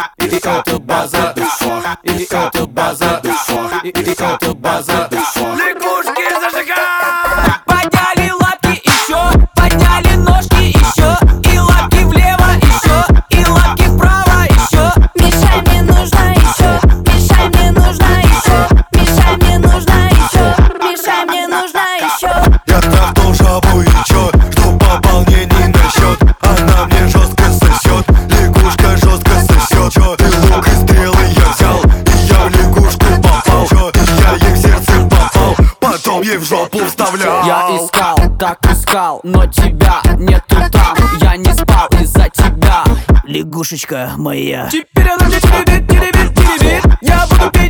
и это база, и это база, и это база. Лягушки зажигай! Подняли лапки еще, подняли ножки еще, и лапки влево еще, и лапки вправо еще. Мешай, мне нужно еще, мешай, мне нужно еще, мешай, мне нужно еще, мешай, мне нужно еще. Я трахнул жабу и чё, жду пополнений на счет. Она мне жестко сосет, лягушка жестко сосет. Чё, и лук и стрелы я взял, и я в лягушку попал. Чё, и я ей в сердце попал, потом ей в жопу вставлял. Я искал, так искал, но тебя нету там. Я не спал из-за тебя, лягушечка моя. Теперь она мне теребит, теребит, теребит. Я буду